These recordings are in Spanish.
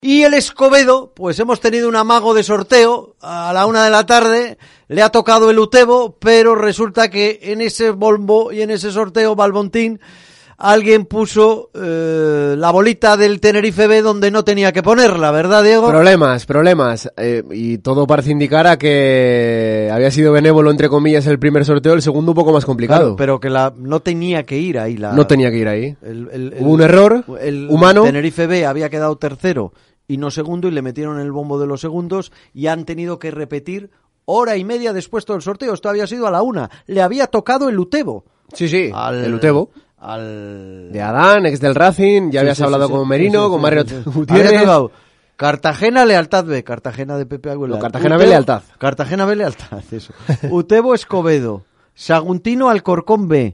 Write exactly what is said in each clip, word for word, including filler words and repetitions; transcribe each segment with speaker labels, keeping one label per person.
Speaker 1: Y el Escobedo, pues hemos tenido un amago de sorteo a la una de la tarde, le ha tocado el Utebo, pero resulta que en ese bombo y en ese sorteo Balbontín alguien puso eh, la bolita del Tenerife B donde no tenía que ponerla, ¿verdad, Diego?
Speaker 2: Problemas, problemas, eh, y todo parece indicar a que había sido benévolo, entre comillas, el primer sorteo, el segundo un poco más complicado.
Speaker 1: Claro, pero que la no tenía que ir ahí. La,
Speaker 2: no tenía que ir ahí.
Speaker 1: El, el,
Speaker 2: Hubo
Speaker 1: el,
Speaker 2: un error
Speaker 1: el,
Speaker 2: humano.
Speaker 1: El Tenerife B había quedado tercero y no segundo, y le metieron el bombo de los segundos y han tenido que repetir hora y media después todo el sorteo. Esto había sido a la una. Le había tocado el Utebo.
Speaker 2: Sí, sí,
Speaker 1: al,
Speaker 2: el Utebo.
Speaker 1: Al...
Speaker 2: De Adán, ex del Racing, ya
Speaker 1: sí,
Speaker 2: habías
Speaker 1: sí,
Speaker 2: hablado
Speaker 1: sí,
Speaker 2: con
Speaker 1: sí,
Speaker 2: Merino,
Speaker 1: sí, sí,
Speaker 2: con Mario
Speaker 1: sí, sí.
Speaker 2: Gutiérrez.
Speaker 1: Había tocado Cartagena, Lealtad B, Cartagena de Pepe Aguilar.
Speaker 2: No, Cartagena
Speaker 1: Utebo,
Speaker 2: B, Lealtad.
Speaker 1: Cartagena B, Lealtad, eso. Utebo, Escobedo. Saguntino, Alcorcón B.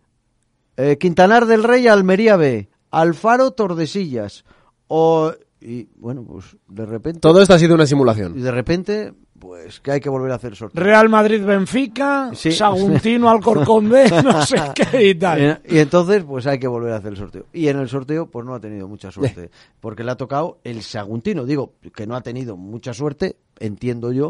Speaker 1: Eh, Quintanar del Rey, Almería B. Alfaro, Tordesillas. O... Y bueno, pues de repente...
Speaker 2: Todo esto ha sido una simulación.
Speaker 1: Y de repente, pues que hay que volver a hacer sorteo.
Speaker 3: Real Madrid-Benfica,
Speaker 1: sí.
Speaker 3: Saguntino, Alcorcón B, no sé qué y tal.
Speaker 1: Y entonces, pues hay que volver a hacer el sorteo. Y en el sorteo, pues no ha tenido mucha suerte. Porque le ha tocado el Saguntino. Digo, que no ha tenido mucha suerte, entiendo yo,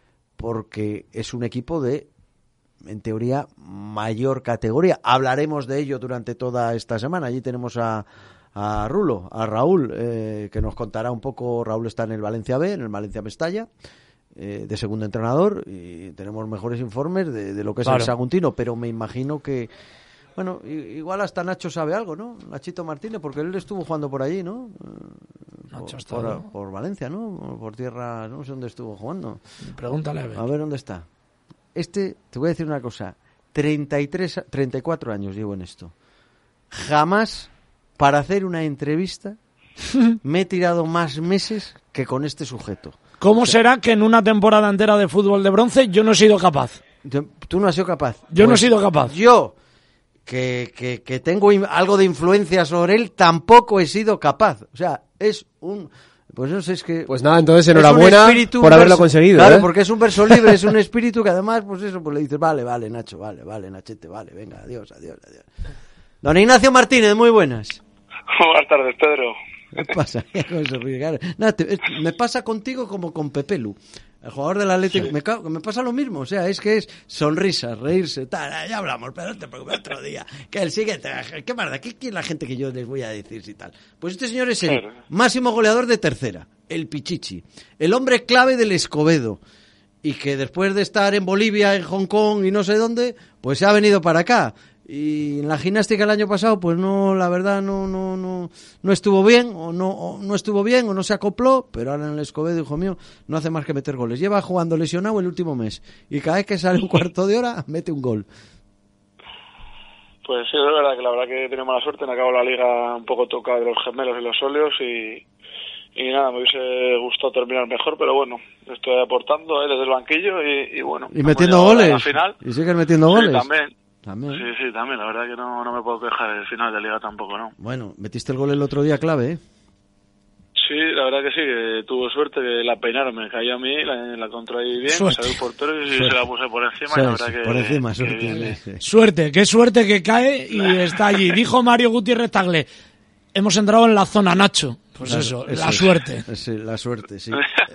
Speaker 1: porque es un equipo de, en teoría, mayor categoría. Hablaremos de ello durante toda esta semana. Allí tenemos a... a Rulo, a Raúl, eh, que nos contará un poco. Raúl está en el Valencia B, en el Valencia Mestalla, eh, de segundo entrenador, y tenemos mejores informes de, de lo que es claro. el Saguntino, pero me imagino que, bueno, igual hasta Nacho sabe algo, ¿no? Nachito Martínez, porque él estuvo jugando por allí, ¿no?
Speaker 3: Nacho
Speaker 1: por,
Speaker 3: está,
Speaker 1: por,
Speaker 3: ¿no?
Speaker 1: por Valencia, ¿no? Por tierra, no sé dónde estuvo jugando.
Speaker 3: Pregúntale a ver.
Speaker 1: A ver dónde está. Este, te voy a decir una cosa, treinta y tres, treinta y cuatro años llevo en esto. Jamás... Para hacer una entrevista me he tirado más meses que con este sujeto.
Speaker 3: ¿Cómo
Speaker 1: o sea,
Speaker 3: será que en una temporada entera de fútbol de bronce yo no he sido capaz?
Speaker 1: Tú no has sido capaz.
Speaker 3: Yo
Speaker 1: pues
Speaker 3: no he sido capaz.
Speaker 1: Yo, que, que, que tengo algo de influencia sobre él, tampoco he sido capaz. O sea, es un... Pues no sé, es que...
Speaker 2: Pues nada, entonces enhorabuena por haberlo
Speaker 1: verso,
Speaker 2: conseguido.
Speaker 1: Claro,
Speaker 2: ¿eh?
Speaker 1: porque es un verso libre, es un espíritu que además, pues eso, pues le dices, vale, vale, Nacho, vale, vale, Nachete, vale, venga, adiós, adiós, adiós. Don Ignacio Martínez, muy buenas.
Speaker 4: Buenas tardes, Pedro.
Speaker 1: ¿Qué pasa? Nada, te, me pasa contigo como con Pepe Lu, el jugador del Atlético. Sí. Me, me pasa lo mismo, o sea, es que es sonrisas, reírse, tal, ya hablamos, pero no te preocupes, otro día. Que el siguiente, qué marda, ¿qué quiere la gente que yo les voy a decir si tal? Pues este señor es el claro. máximo goleador de tercera, el Pichichi, el hombre clave del Escobedo, y que después de estar en Bolivia, en Hong Kong y no sé dónde, pues se ha venido para acá. Y en la gimnástica el año pasado, pues no, la verdad no no no no estuvo bien, o no o no estuvo bien, o no se acopló, pero ahora en el Escobedo, hijo mío, no hace más que meter goles. Lleva jugando lesionado el último mes, y cada vez que sale un cuarto de hora, mete un gol.
Speaker 4: Pues sí, es verdad que la verdad que he tenido mala suerte, me acabo la liga un poco tocada de los gemelos y los óleos, y, y nada, me hubiese gustado terminar mejor, pero bueno, estoy aportando eh, desde el banquillo, y, y bueno.
Speaker 1: Y metiendo goles,
Speaker 4: a la final.
Speaker 1: y sigues metiendo goles.
Speaker 4: Sí, también.
Speaker 1: También.
Speaker 4: Sí, sí, también, la verdad que no, no me puedo quejar del final de liga tampoco, ¿no?
Speaker 1: Bueno, metiste el gol el otro día clave, ¿eh?
Speaker 4: Sí, la verdad que sí, que tuvo suerte, que la peinaron, me cayó a mí, la, la contraí bien, me salió el portero y suerte. Se la puse por encima, sí, y la verdad que...
Speaker 1: Por encima, suerte.
Speaker 4: Que,
Speaker 1: sí.
Speaker 3: Suerte, qué suerte que cae y está allí. Dijo Mario Gutiérrez Tagle, hemos entrado en la zona, Nacho. Pues claro, eso, eso, la suerte.
Speaker 1: Sí, la suerte, sí.
Speaker 4: No,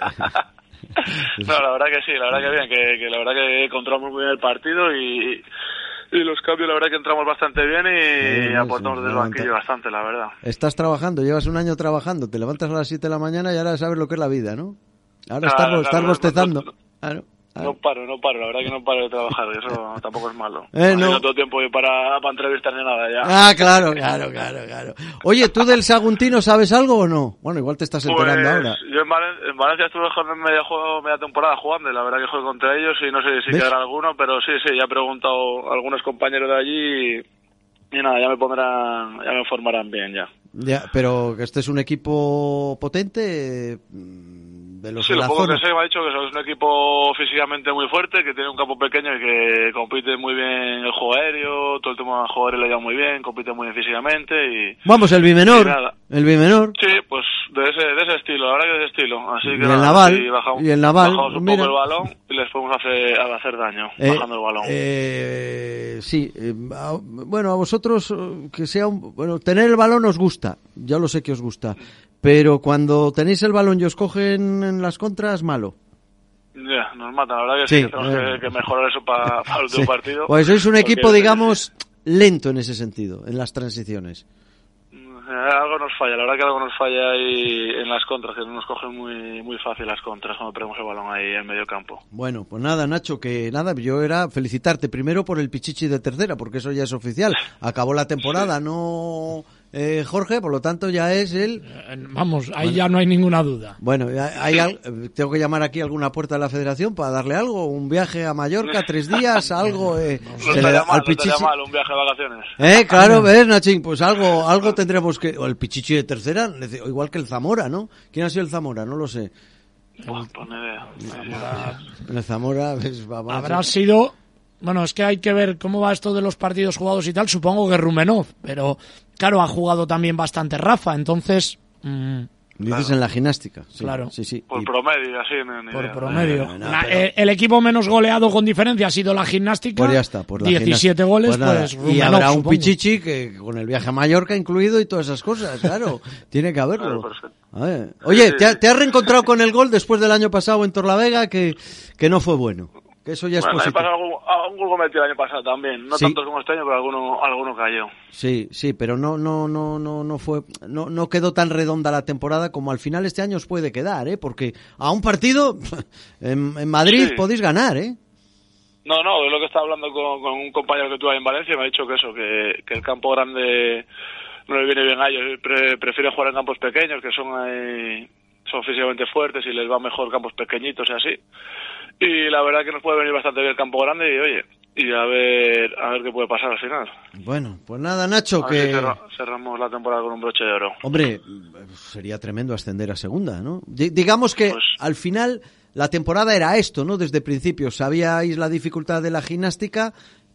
Speaker 4: la verdad que sí, la verdad que bien, que, que la verdad que controlamos muy bien el partido y... Y los cambios, la verdad que entramos bastante bien y sí, aportamos sí, desde el banquillo bastante, la verdad.
Speaker 1: Estás trabajando, llevas un año trabajando, te levantas a las siete de la mañana y ahora sabes lo que es la vida, ¿no? Ahora
Speaker 4: claro,
Speaker 1: estás,
Speaker 4: claro,
Speaker 1: estás bostezando.
Speaker 4: No, no,
Speaker 1: claro, claro.
Speaker 4: no paro, no paro, la verdad que no paro de trabajar, eso tampoco es malo.
Speaker 1: Eh, no.
Speaker 4: No tengo tiempo para, para entrevistar ni nada ya.
Speaker 1: Ah, claro, claro, claro, claro. Oye, ¿tú del Saguntino sabes algo o no? Bueno, igual te estás enterando
Speaker 4: pues,
Speaker 1: ahora.
Speaker 4: Yo en, Valen- en Valencia estuve en media, juego, media temporada jugando y la verdad que jugué contra ellos y no sé si quedará alguno, pero sí, sí, ya he preguntado a algunos compañeros de allí y, y nada, ya me pondrán, ya me formarán bien ya.
Speaker 1: Ya, pero que este es un equipo potente... De los
Speaker 4: sí,
Speaker 1: de
Speaker 4: lo
Speaker 1: la
Speaker 4: poco
Speaker 1: zona.
Speaker 4: que sé me ha dicho que es un equipo físicamente muy fuerte, que tiene un campo pequeño y que compite muy bien el juego aéreo, todo el tema del juego aéreo le lleva muy bien, compite muy bien físicamente y...
Speaker 1: Vamos, el Bimenor. El Bimenor.
Speaker 4: Sí, pues de ese, de ese estilo, ahora que de ese estilo. Así que
Speaker 1: Y el
Speaker 4: nada,
Speaker 1: Naval,
Speaker 4: sí, bajamos,
Speaker 1: y el Naval,
Speaker 4: bajamos un
Speaker 1: mira.
Speaker 4: poco el balón y les podemos hacer, hacer daño
Speaker 1: Eh,
Speaker 4: bajando el balón.
Speaker 1: Eh, sí, eh, a, bueno, a vosotros que sea un, bueno, tener el balón os gusta, ya lo sé que os gusta, pero cuando tenéis el balón y os cogen en las contras, malo.
Speaker 4: Ya, nos matan, la verdad que
Speaker 1: Sí,
Speaker 4: sí, que tenemos
Speaker 1: eh.
Speaker 4: que, que mejorar eso para el último
Speaker 1: Sí.
Speaker 4: partido.
Speaker 1: Pues sois un
Speaker 4: porque-
Speaker 1: equipo, digamos, lento en ese sentido, en las transiciones.
Speaker 4: Eh, algo nos falla, la verdad que algo nos falla ahí en las contras, que no nos cogen muy muy fácil las contras cuando tenemos el balón ahí en medio campo.
Speaker 1: Bueno, pues nada, Nacho, que nada, yo era felicitarte primero por el Pichichi de tercera, porque eso ya es oficial. Acabó la temporada, no eh, Jorge, por lo tanto ya es el...
Speaker 3: Eh, Vamos, ahí ya no hay ninguna duda.
Speaker 1: Bueno, hay, hay, tengo que llamar aquí a alguna puerta de la federación para darle algo, un viaje a Mallorca, tres días, algo... Eh,
Speaker 4: No
Speaker 1: se le
Speaker 4: estaría
Speaker 1: da
Speaker 4: mal,
Speaker 1: al
Speaker 4: no estaría
Speaker 1: Pichichi.
Speaker 4: mal un viaje de vacaciones.
Speaker 1: Eh, claro, ves, Nachín, pues algo algo tendremos que... O el Pichichi de tercera, o igual que el Zamora, ¿no? ¿Quién ha sido el Zamora? No lo sé.
Speaker 4: Buah, pues ni idea.
Speaker 1: El Zamora, ves, va, va,
Speaker 3: Habrá
Speaker 1: sí.
Speaker 3: sido... Bueno, es que hay que ver cómo va esto de los partidos jugados y tal. Supongo que Rumenov, pero claro, ha jugado también bastante Rafa, entonces... mm,
Speaker 1: Dices en la gimnástica. Sí,
Speaker 3: Claro.
Speaker 1: Sí, sí.
Speaker 4: Por
Speaker 1: Y-
Speaker 4: promedio, así, ni, ni
Speaker 3: por
Speaker 4: idea.
Speaker 3: promedio.
Speaker 1: Eh, no,
Speaker 3: La-
Speaker 1: pero-
Speaker 3: eh, el equipo menos goleado con diferencia ha sido la gimnástica.
Speaker 1: Pues ya está, por la
Speaker 3: diecisiete
Speaker 1: gimnástica.
Speaker 3: goles,
Speaker 1: Pues nada,
Speaker 3: pues
Speaker 1: y
Speaker 3: Rumenov,
Speaker 1: habrá un
Speaker 3: supongo.
Speaker 1: Pichichi que con el viaje a Mallorca incluido y todas esas cosas, claro. Tiene que haberlo.
Speaker 4: Claro, perfecto.
Speaker 1: A ver. Oye,
Speaker 4: Sí,
Speaker 1: ¿te, ha-
Speaker 4: sí.
Speaker 1: te has reencontrado con el gol después del año pasado en Torlavega que, que no fue bueno? Que eso ya es
Speaker 4: Bueno, me
Speaker 1: positivo.
Speaker 4: pasó algún, algún gol metido el año pasado también. No
Speaker 1: Sí.
Speaker 4: tantos como este año, pero alguno, alguno cayó.
Speaker 1: Sí, sí, pero no, no, no, no, no fue, no, no quedó tan redonda la temporada como al final este año os puede quedar, ¿eh? Porque a un partido en, en Madrid
Speaker 4: Sí.
Speaker 1: podéis ganar, ¿eh?
Speaker 4: No, no, es lo que estaba hablando con, con un compañero que tuve ahí en Valencia y me ha dicho que eso, que, que el campo grande no le viene bien a ellos. Pre, prefieren jugar en campos pequeños, que son ahí, son físicamente fuertes y les va mejor campos pequeñitos y así. Y la verdad que nos puede venir bastante bien el campo grande y oye, y a ver a ver qué puede pasar al final.
Speaker 1: Bueno, pues nada, Nacho,
Speaker 4: A ver si
Speaker 1: que...
Speaker 4: cerra- cerramos la temporada con un broche de oro.
Speaker 1: Hombre, sería tremendo ascender a segunda, ¿no? D- digamos que
Speaker 4: Pues-
Speaker 1: al final la temporada era esto, ¿no? Desde el principio sabíais la dificultad de la gimnástica,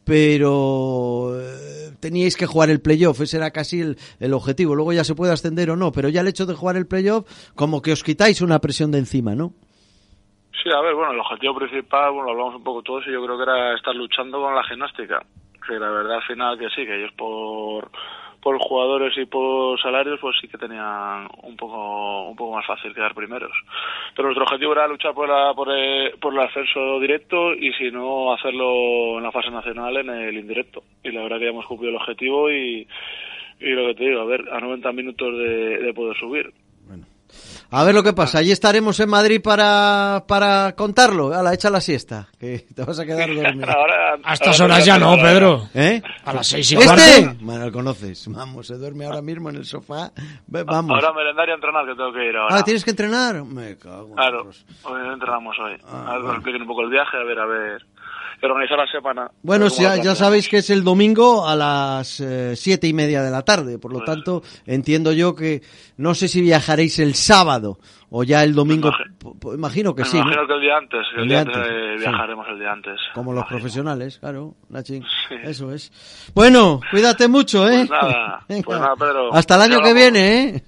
Speaker 1: pero eh, teníais que jugar el playoff, ese era casi el, el objetivo. Luego ya se puede ascender o no, pero ya el hecho de jugar el playoff, como que os quitáis una presión de encima, ¿no?
Speaker 4: Sí, a ver, bueno, el objetivo principal, bueno, lo hablamos un poco todos y yo creo que era estar luchando con la gimnástica. Que la verdad al final que sí, que ellos por por jugadores y por salarios pues sí que tenían un poco un poco más fácil quedar primeros. Pero nuestro objetivo era luchar por la, por el, por el ascenso directo y si no hacerlo en la fase nacional en el indirecto. Y la verdad que ya hemos cumplido el objetivo y, y lo que te digo, a ver, a noventa minutos de, de poder subir.
Speaker 1: A ver lo que pasa, allí estaremos en Madrid para, para contarlo. Ala, echa la siesta, que te vas a quedar dormido.
Speaker 4: Ahora,
Speaker 3: A estas
Speaker 4: ahora
Speaker 3: horas ya no,
Speaker 4: ahora-
Speaker 3: Pedro.
Speaker 1: ¿Eh?
Speaker 3: A las seis y
Speaker 1: ¿Este?
Speaker 3: cuarto.
Speaker 1: Bueno, lo conoces. Vamos, se duerme ahora mismo en el sofá. Ve, Vamos.
Speaker 4: Ahora merendar y entrenar, que tengo que ir ahora.
Speaker 1: Ah, ¿tienes que entrenar? Me cago en
Speaker 4: Claro,
Speaker 1: Dios.
Speaker 4: hoy entrenamos hoy.
Speaker 1: Ah,
Speaker 4: a ver, que
Speaker 1: bueno.
Speaker 4: nos expliquen un poco el viaje, a ver, a ver. Y organizar la semana.
Speaker 1: Bueno,
Speaker 4: A ver cómo
Speaker 1: ya,
Speaker 4: lo
Speaker 1: ya
Speaker 4: planteamos.
Speaker 1: sabéis que es el domingo a las eh, siete y media de la tarde. Por lo
Speaker 4: Pues-
Speaker 1: tanto, entiendo yo que no sé si viajaréis el sábado o ya el domingo.
Speaker 4: Imagi-
Speaker 1: P- p- Imagino que
Speaker 4: Me
Speaker 1: sí, ¿no?
Speaker 4: imagino que el día antes, que el,
Speaker 1: El
Speaker 4: día
Speaker 1: día
Speaker 4: antes,
Speaker 1: antes,
Speaker 4: eh,
Speaker 1: sí.
Speaker 4: viajaremos el día antes.
Speaker 1: Como los
Speaker 4: Imagino.
Speaker 1: profesionales, claro, Nachín.
Speaker 4: Sí.
Speaker 1: Eso es. Bueno, cuídate mucho, ¿eh?
Speaker 4: Pues nada,
Speaker 1: Venga.
Speaker 4: pues nada, Pedro.
Speaker 1: Hasta el año
Speaker 4: Ya
Speaker 1: que
Speaker 4: vamos.
Speaker 1: viene, ¿eh?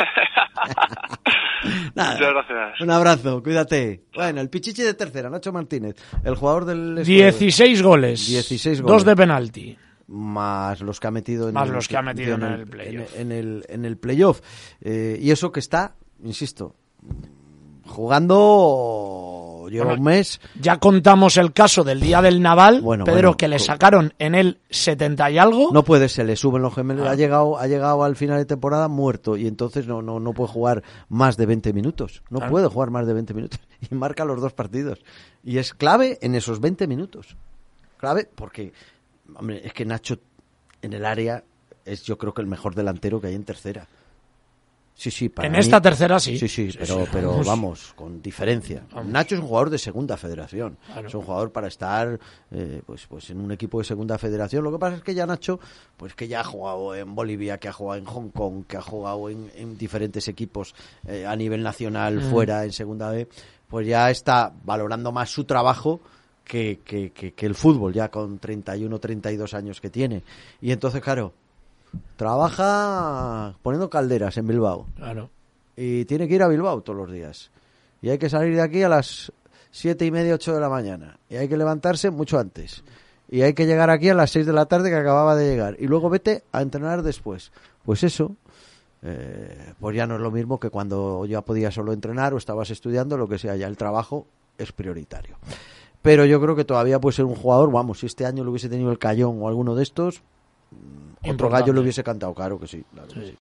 Speaker 1: Nada.
Speaker 4: Muchas gracias.
Speaker 1: Un abrazo, cuídate. Bueno, el Pichichi de tercera, Nacho Martínez, el jugador del...
Speaker 3: dieciséis goles.
Speaker 1: dieciséis
Speaker 3: Dos
Speaker 1: goles.
Speaker 3: de penalti.
Speaker 1: Más los que ha metido en
Speaker 3: Más
Speaker 1: el,
Speaker 3: los que ha metido en el playoff.
Speaker 1: en, en el, en el playoff. Eh, y eso que está, insisto, jugando lleva
Speaker 3: Bueno,
Speaker 1: un mes.
Speaker 3: Ya contamos el caso del día del Naval,
Speaker 1: Bueno,
Speaker 3: Pedro,
Speaker 1: bueno.
Speaker 3: que le sacaron en el setenta y algo.
Speaker 1: No puede, se le suben los gemelos.
Speaker 3: Ah.
Speaker 1: Ha llegado, ha llegado al final de temporada muerto y entonces no, no, no puede jugar más de veinte minutos. No
Speaker 3: Claro.
Speaker 1: puede jugar más de veinte minutos y marca los dos partidos. Y es clave en esos veinte minutos. Clave porque, hombre, es que Nacho en el área es yo creo que el mejor delantero que hay en tercera. Sí, sí, para
Speaker 3: En
Speaker 1: mí-
Speaker 3: esta tercera sí.
Speaker 1: Sí, sí,
Speaker 3: Sí,
Speaker 1: pero,
Speaker 3: sí,
Speaker 1: pero
Speaker 3: vamos.
Speaker 1: vamos, con diferencia.
Speaker 3: Vamos.
Speaker 1: Nacho es un jugador de segunda federación.
Speaker 3: Claro.
Speaker 1: Es un jugador para estar eh, pues, pues en un equipo de segunda federación. Lo que pasa es que ya Nacho, pues que ya ha jugado en Bolivia, que ha jugado en Hong Kong, que ha jugado en, en diferentes equipos eh, a nivel nacional,
Speaker 3: Mm.
Speaker 1: fuera, en segunda B, pues ya está valorando más su trabajo que, que, que, que el fútbol, ya con treinta y uno, treinta y dos años que tiene. Y entonces, claro, trabaja poniendo calderas en Bilbao.
Speaker 3: Claro.
Speaker 1: Y tiene que ir a Bilbao todos los días. Y hay que salir de aquí a las siete y media, ocho de la mañana. Y hay que levantarse mucho antes. Y hay que llegar aquí a las seis de la tarde que acababa de llegar. Y luego vete a entrenar después. Pues eso, eh, pues ya no es lo mismo que cuando ya podías solo entrenar o estabas estudiando, lo que sea. Ya el trabajo es prioritario. Pero yo creo que todavía puede ser un jugador, vamos, si este año lo hubiese tenido el Cayón o alguno de estos, otro
Speaker 3: Importante.
Speaker 1: gallo lo hubiese cantado, claro que sí. Claro que
Speaker 3: Sí.
Speaker 1: sí.